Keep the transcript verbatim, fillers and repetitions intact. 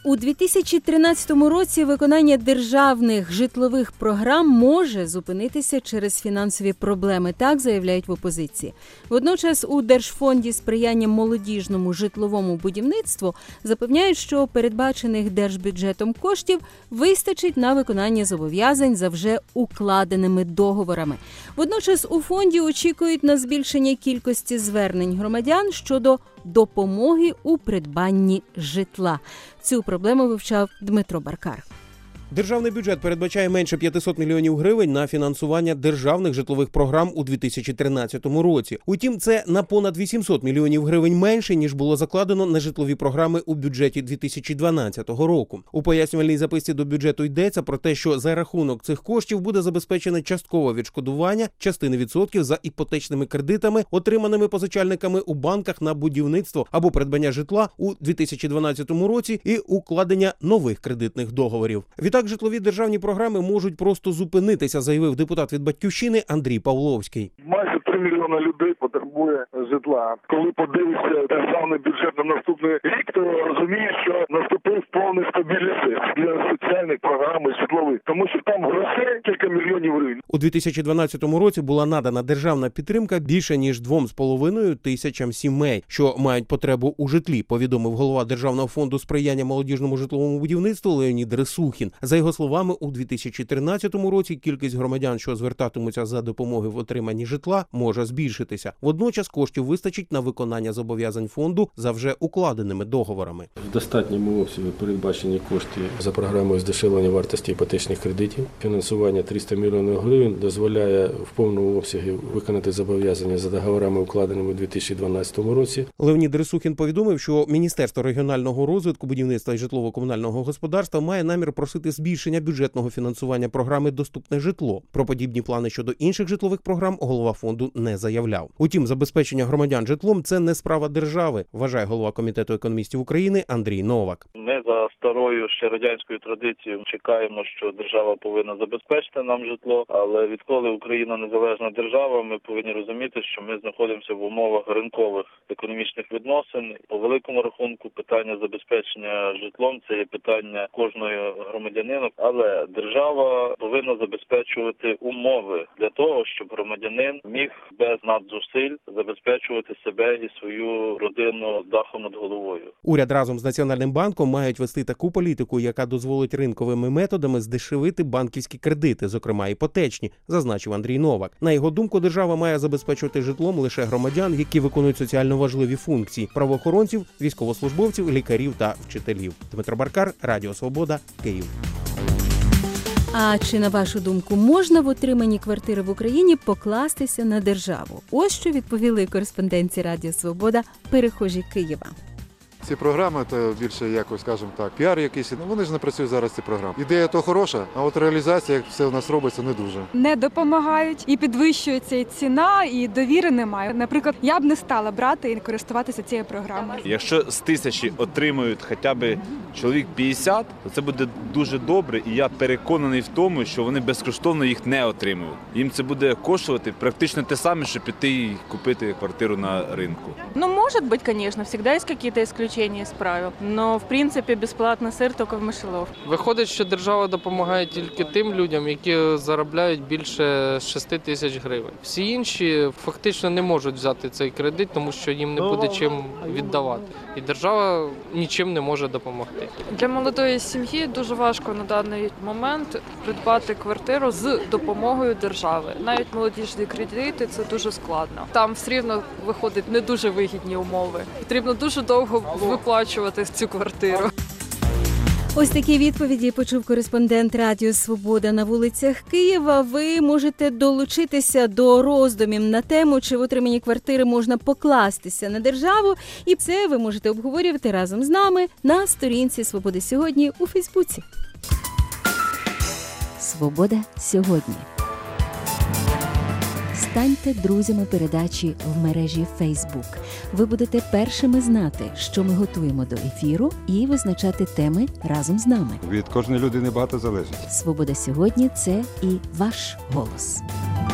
У дві тисячі тринадцятому році виконання державних житлових програм може зупинитися через фінансові проблеми, так заявляють в опозиції. Водночас у Держфонді сприяння молодіжному житловому будівництву запевняють, що передбачених держбюджетом коштів вистачить на виконання зобов'язань за вже укладеними договорами. Водночас у фонді очікують на збільшення кількості звернень громадян щодо допомоги у придбанні житла. Цю проблему вивчав Дмитро Баркар. Державний бюджет передбачає менше п'ятсот мільйонів гривень на фінансування державних житлових програм у дві тисячі тринадцятому році. Утім, це на понад вісімсот мільйонів гривень менше, ніж було закладено на житлові програми у бюджеті дві тисячі дванадцятого року. У пояснювальній записці до бюджету йдеться про те, що за рахунок цих коштів буде забезпечене часткове відшкодування частини відсотків за іпотечними кредитами, отриманими позичальниками у банках на будівництво або придбання житла у дві тисячі дванадцятому році і укладення нових кредитних договорів. Так, житлові державні програми можуть просто зупинитися, заявив депутат від «Батьківщини» Андрій Павловський. Майже три мільйони людей потребує житла. Коли подивишся державний бюджет на наступний рік, то розумієш, що наступив повний стабілізм для соціальних програм і житлових. Тому що там грошей кілька мільйонів гривень. У дві тисячі дванадцятому році була надана державна підтримка більше ніж двом з половиною тисячам сімей, що мають потребу у житлі, повідомив голова Державного фонду сприяння молодіжному житловому будівництву Леонід Рисухін. За його словами, у дві тисячі тринадцятому році кількість громадян, що звертатимуться за допомогою в отриманні житла, може збільшитися. Водночас коштів вистачить на виконання зобов'язань фонду за вже укладеними договорами. В достатньому обсязі передбачені кошти за програмою здешевлення вартості іпотечних кредитів. Фінансування триста мільйонів гривень дозволяє в повному обсязі виконати зобов'язання за договорами, укладеними у дві тисячі дванадцятому році. Леонід Рисухін повідомив, що Міністерство регіонального розвитку, будівництва і житлово-комунального господарства має намір просити збільшення бюджетного фінансування програми «Доступне житло». Про подібні плани щодо інших житлових програм голова фонду не заявляв. Утім, забезпечення громадян житлом – це не справа держави, вважає голова Комітету економістів України Андрій Новак. Ми за старою ще радянською традицією чекаємо, що держава повинна забезпечити нам житло, але відколи Україна незалежна держава, ми повинні розуміти, що ми знаходимося в умовах ринкових економічних відносин. По великому рахунку питання забезпечення житлом – це є питання кожної громадянина, але держава повинна забезпечувати умови для того, щоб громадянин міг без надзусиль забезпечувати себе і свою родину дахом над головою. Уряд разом з Національним банком мають вести таку політику, яка дозволить ринковими методами здешевити банківські кредити, зокрема іпотечні, зазначив Андрій Новак. На його думку, держава має забезпечувати житлом лише громадян, які виконують соціально важливі функції – правоохоронців, військовослужбовців, лікарів та вчителів. Дмитро Баркар, Радіо Свобода, Київ. А чи, на вашу думку, можна в отриманні квартири в Україні покластися на державу? Ось що відповіли кореспонденті Радіо Свобода, перехожі Києва. Ці програми – це більше, якось, скажімо так, піар якийсь. Ну, вони ж не працюють зараз, ці програми. Ідея то хороша, а от реалізація, як все у нас робиться, не дуже. Не допомагають, і підвищується і ціна, і довіри немає. Наприклад, я б не стала брати і користуватися цією програмою. Якщо з тисячі отримують хоча б чоловік п'ятдесят, то це буде дуже добре, і я переконаний в тому, що вони безкоштовно їх не отримують. Їм це буде коштувати практично те саме, що піти і купити квартиру на ринку. Ну, может быть, конечно, всегда есть какие-то исключения из правил, но, в принципе, бесплатный сыр только в мишеловці. Виходить, що держава допомагає тільки тим людям, які заробляють більше шести тисяч гривень. Всі інші фактично не можуть взяти цей кредит, тому що їм не буде чим віддавати. І держава нічим не може допомогти. Для молодої сім'ї дуже важко на даний момент придбати квартиру з допомогою держави. Навіть молодіжні кредити – це дуже складно. Там все рівно виходить не дуже вигідні умови. Потрібно дуже довго виплачувати цю квартиру. Ось такі відповіді почув кореспондент Радіо Свобода на вулицях Києва. Ви можете долучитися до роздумів на тему, чи в отриманні квартири можна покластися на державу. І це ви можете обговорювати разом з нами на сторінці «Свободи сьогодні» у Фейсбуці. Свобода сьогодні. Станьте друзями передачі в мережі Facebook. Ви будете першими знати, що ми готуємо до ефіру, і визначати теми разом з нами. Від кожної людини багато залежить. Свобода сьогодні – це і ваш голос.